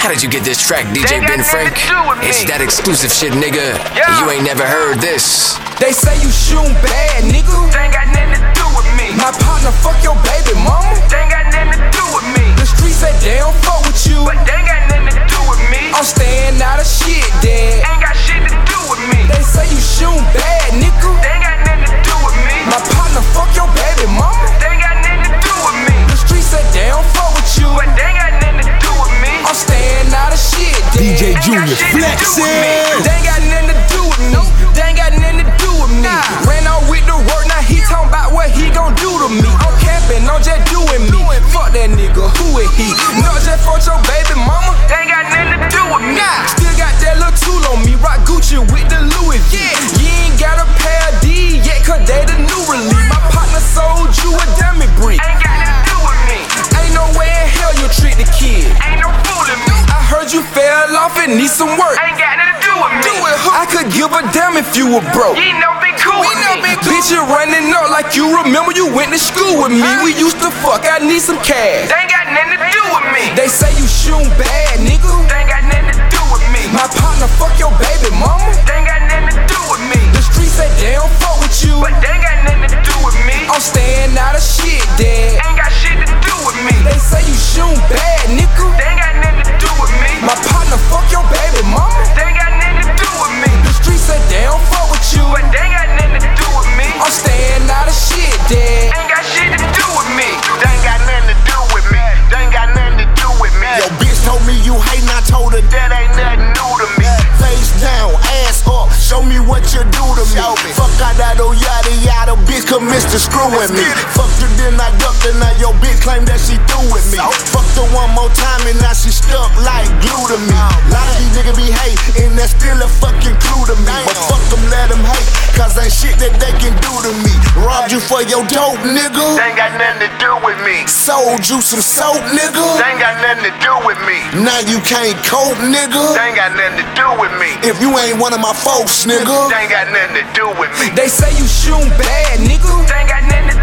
How did you get this track, DJ Ben Frank? It's that exclusive shit, nigga. You ain't never heard this. They say you shootin' bad, nigga. They ain't got nothing to do with me. My partner fuck your baby mama. They ain't got nothing to do with me. The streets say they don't fuck with you, But they ain't got nothing to do with me. I'm staying out of shit, dad. Ain't got shit to do with me. They say you shootin' bad, nigga. They ain't got nothing to do with me. My partner fuck your baby mama. They ain't got nothing to do with me. The streets say they don't fuck with you, But they ain't got nothing to do with me. I'm staying out of shit, dad. DJ Junior flexing. They ain't got nothing to do with me. They ain't got nothing to do with me. Ran out with the work, now he talking about what he gon' do to me. I'm camping, I'm just doing me. Fuck that nigga, who is he? Not just for your baby mama. They ain't got nothing to do with me. Still got that little tool on me, rock Gucci with the Louis V. You ain't got a pair of D yet, cause they the new release. My partner sold you a dummy brick. Ain't got nothing to do with me. Ain't no way in hell you trick the kid. Ain't no fooling me. I heard you fell off and need some work. Ain't got nothing to do with me. I could give a damn if you were broke. You ain't never been cool with me. Bitch, you running up like you remember you went to school with me. We used to fuck, I need some cash. They ain't got nothing to do with me. They say you shootin' bad, nigga. They ain't got nothing to do with me. My partner fuck your baby mama. They ain't got nothing to do with me. The streets say they don't fuck with you, But they ain't got nothing to do with me. I'm staying out of shit, dad. Ain't got shit to do with me. They say you shootin' bad, nigga. They ain't got nothing to do with me. My partner fuck your baby mama. They ain't got nothing to do with me. The streets say they don't fuck with you, But they ain't got nothing to do with me. I'm staying out of shit, dad. Ain't got shit to do with me. They ain't got nothing to do with me. They ain't got nothing to do with me. Yo, bitch told me you hatin', I told her That ain't nothing new to me. face down, ass up, show me what you do to me. Fuck out that old yada yada, bitch come Mr. Screwing me. Fucked her then I ducked her, now your bitch claim that she through with me. Fucked her one more time and now she stuck like glue to me. Lot of these niggas be hate, and that's still a fucking clue to me. But fuck them, let them hate, cause ain't shit that they can do to me. Robbed you for your dope, nigga. They ain't got nothing to do with me. Sold you some soap, nigga. They ain't got nothing to do with me. Now you can't cope, nigga. They ain't got nothing to do with me. If you ain't one of my folks, nigga. They ain't got nothing to do with me. They say you shootin' bad, nigga. They ain't got nothing to